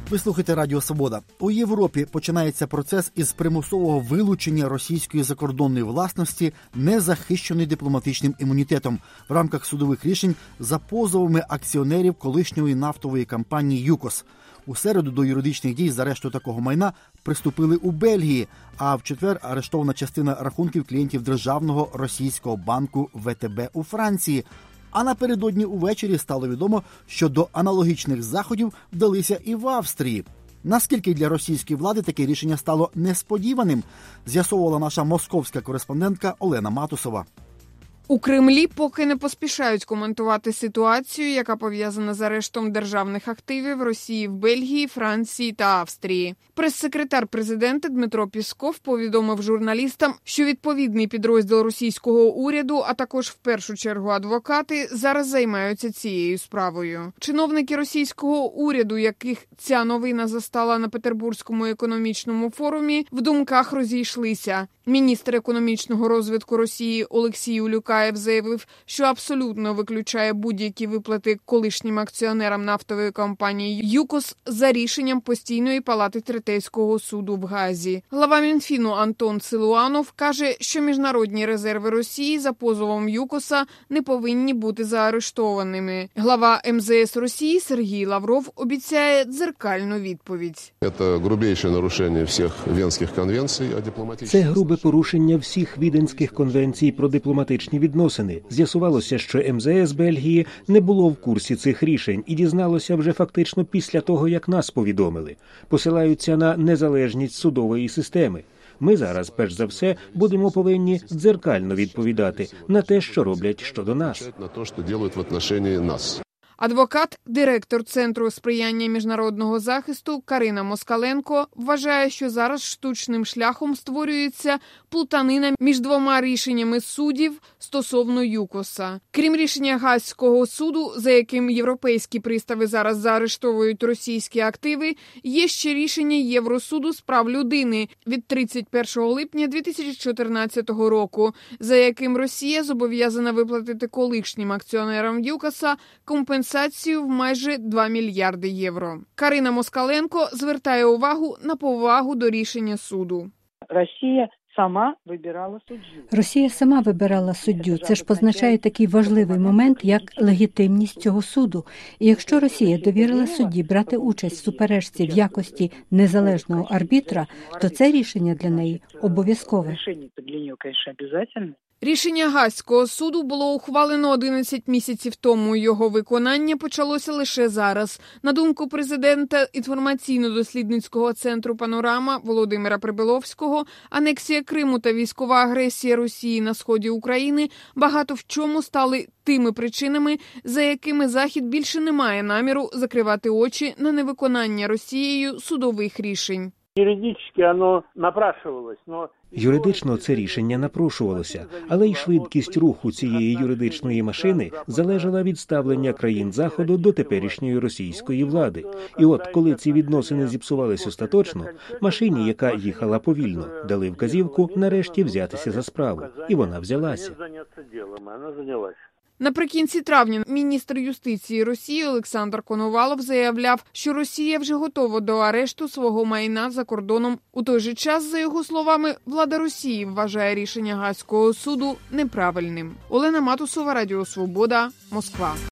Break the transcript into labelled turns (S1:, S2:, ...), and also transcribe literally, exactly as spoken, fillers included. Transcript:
S1: Ви слухаєте Радіо Свобода. У Європі починається процес із примусового вилучення російської закордонної власності, не захищеної дипломатичним імунітетом, в рамках судових рішень за позовами акціонерів колишньої нафтової компанії «ЮКОС». У середу до юридичних дій з арешту такого майна приступили у Бельгії, а в четвер арештована частина рахунків клієнтів державного російського банку «Ве Те Бе» у Франції. А напередодні увечері стало відомо, що до аналогічних заходів вдалися і в Австрії. Наскільки для російської влади таке рішення стало несподіваним, з'ясовувала наша московська кореспондентка Олена Матусова.
S2: У Кремлі поки не поспішають коментувати ситуацію, яка пов'язана з арештом державних активів Росії в Бельгії, Франції та Австрії. Прес-секретар президента Дмитро Пісков повідомив журналістам, що відповідний підрозділ російського уряду, а також в першу чергу адвокати, зараз займаються цією справою. Чиновники російського уряду, яких ця новина застала на Петербурзькому економічному форумі, в думках розійшлися. Міністр економічного розвитку Росії Олексій Улюкаєв заявив, що абсолютно виключає будь-які виплати колишнім акціонерам нафтової компанії «ЮКОС» за рішенням Постійної палати Третейського суду в Гаазі. Глава Мінфіну Антон Силуанов каже, що міжнародні резерви Росії за позовом «ЮКОСа» не повинні бути заарештованими. Глава Ем Зе Ес Росії Сергій Лавров обіцяє дзеркальну відповідь.
S3: Це грубейше нарушення всіх Венських конвенцій о дипломатичній...
S4: Це грубе порушення всіх Віденських конвенцій про дипломатичні відносини. З'ясувалося, що Ем Зе Ес Бельгії не було в курсі цих рішень і дізналося вже фактично після того, як нас повідомили. Посилаються на незалежність судової системи. Ми зараз, перш за все, будемо повинні дзеркально відповідати на те, що роблять щодо нас.
S3: На те, що роблять в відношенні нас.
S2: Адвокат, директор Центру сприяння міжнародного захисту Карина Москаленко вважає, що зараз штучним шляхом створюється плутанина між двома рішеннями суддів стосовно ЮКОСа. Крім рішення Гаазького суду, за яким європейські пристави зараз заарештовують російські активи, є ще рішення Євросуду з прав людини від тридцять першого липня дві тисячі чотирнадцятого року, за яким Росія зобов'язана виплатити колишнім акціонерам ЮКОСа компенсацію в майже два мільярди євро. Карина Москаленко звертає увагу на повагу до рішення суду.
S5: Росія сама вибирала суддю.
S6: Росія сама вибирала суддю. Це ж позначає такий важливий момент, як легітимність цього суду. І якщо Росія довірила судді брати участь в суперечці в якості незалежного арбітра, то це рішення для неї обов'язкове.
S2: Рішення Гаазького суду було ухвалено одинадцять місяців тому. Його виконання почалося лише зараз. На думку президента інформаційно-дослідницького центру «Панорама» Володимира Прибиловського, анексія Криму та військова агресія Росії на сході України багато в чому стали тими причинами, за якими Захід більше не має наміру закривати очі на невиконання Росією судових рішень.
S4: Юридично це рішення напрошувалося, але й швидкість руху цієї юридичної машини залежала від ставлення країн Заходу до теперішньої російської влади. І от, коли ці відносини зіпсувались остаточно, машині, яка їхала повільно, дали вказівку нарешті взятися за справу. І вона взялася.
S2: Наприкінці травня міністр юстиції Росії Олександр Коновалов заявляв, що Росія вже готова до арешту свого майна за кордоном. У той же час, за його словами, влада Росії вважає рішення Гаазького суду неправильним. Олена Матусова, Радіо Свобода, Москва.